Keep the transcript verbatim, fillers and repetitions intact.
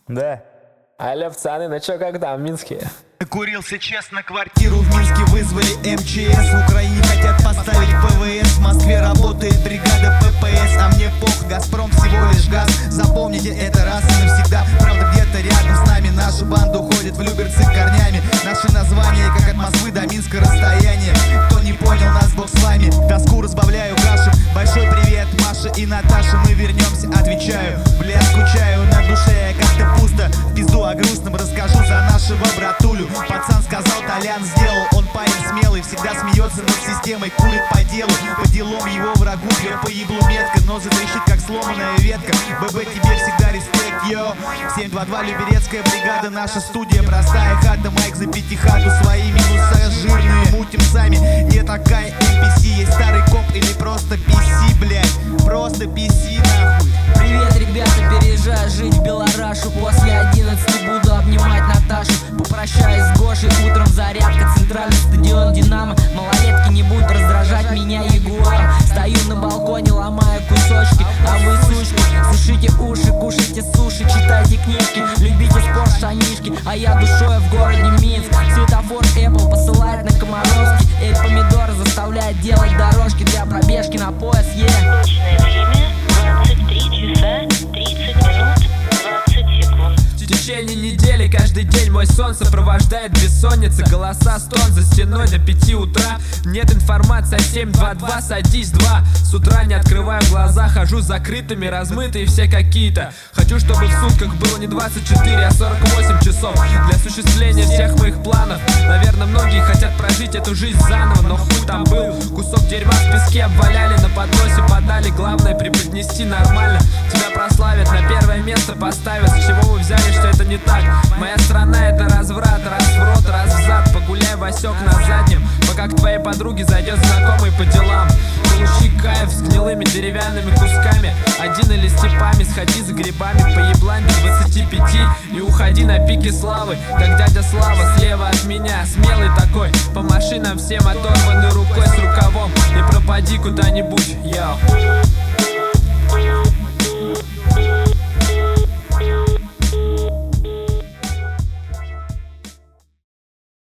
Да. Алло, пацаны, ну чё, как там в Минске? Курился честно, квартиру в Минске вызвали эм че эс. В Украине хотят поставить пэ вэ эс. В Москве работает бригада пэ пэ эс. А мне пох, Газпром всего лишь газ. Запомните это раз и навсегда. Правда, где-то рядом с нами наша банда уходит в Люберцы корнями. Наши названия, как от Москвы до Минска расстояние. Кто не понял нас, бог с вами. Тоску разбавляю кашу. Большой привет, Маша и Наташа. Мы вернемся, отвечаю. Бля, скучаю на душе, как-то пусто. В пизду о грустном расскажу за нашего братулю. Пацан сказал, Толян сделал. Он парень смелый, всегда смеется над системой. Курит по делу, по делам его врагу. Я по еблу метко, но затрещит, как сломанная ветка. ББ, тебе всегда респект, йо. семь два два, Люберецкая бригада. Наша студия, простая хата. Майк за пятихату, свои минуса жирные мутим сами. Не такая эм пи си, есть старый коп или просто пи си, блядь. Просто пи си, нахуй. Привет, ребята, переезжаю жить в Белорашу. После одиннадцати буду обнимать Наташу. Попрощаюсь с Гошей, утром зарядка. Центральный стадион Динамо. Малолетки не будут раздражать меня ягуаром. Стою на балконе, ломаю кусочки. А вы, сучки, сушите уши, кушайте суши, читайте книжки, любите спорт, штанишки. А я душой в городе Минск. Светофор Apple посылает на Комаровский. Эль помидор заставляет делать дорожки для пробежки на пояс, е yeah. Точное время двадцать три часа тридцать минут двадцать секунд. В течение недели каждый день мой сон сопровождает бессонница. Голоса стон за стеной до пяти утра. Нет информации, семь два два, садись два. С утра не открываю глаза, хожу с закрытыми, размытые все какие-то. Хочу, чтобы в сутках было не двадцать четыре, а сорок восемь часов для осуществления всех моих планов. Наверное, многие хотят прожить эту жизнь заново, но хуй там был. Кусок дерьма в песке обваляли, на подносе подали. Главное преподнести нормально. Тебя прославят, на первое место поставят. С чего вы взяли, что это не так? Моя страна — это разврат, раз в рот, раз в зад. Погуляй, Васек, на заднем, пока к твоей подруге зайдет знакомый по делам. Получи кайф с гнилыми деревянными кусками. Один или степами, сходи за грибами по еблане до двадцати пяти и уходи на пике славы, как дядя Слава слева от меня. Смелый такой, по машинам всем оторванной рукой с рукавом. И пропади куда-нибудь, йоу.